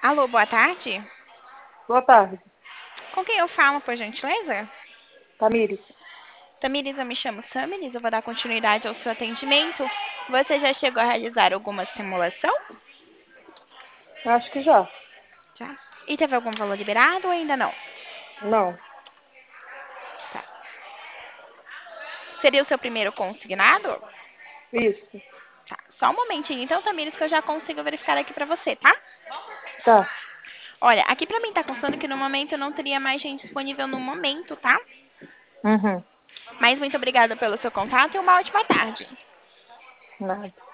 Alô, boa tarde. Boa tarde, Com quem eu falo, por gentileza? Tamires. Tamires, eu me chamo Samiris, eu vou dar continuidade ao seu atendimento. Você já chegou a realizar alguma simulação? Acho que já. Já. E teve algum valor liberado ou ainda não? Não, Tá. Seria o seu primeiro consignado? isso. Tá. Só um momentinho, então, Tamires, que eu já consigo verificar aqui pra você, tá? Tá. Olha, aqui pra mim tá constando que no momento eu não teria mais gente disponível no momento, tá? Uhum. Mas muito obrigada pelo seu contato e uma ótima tarde. Nada.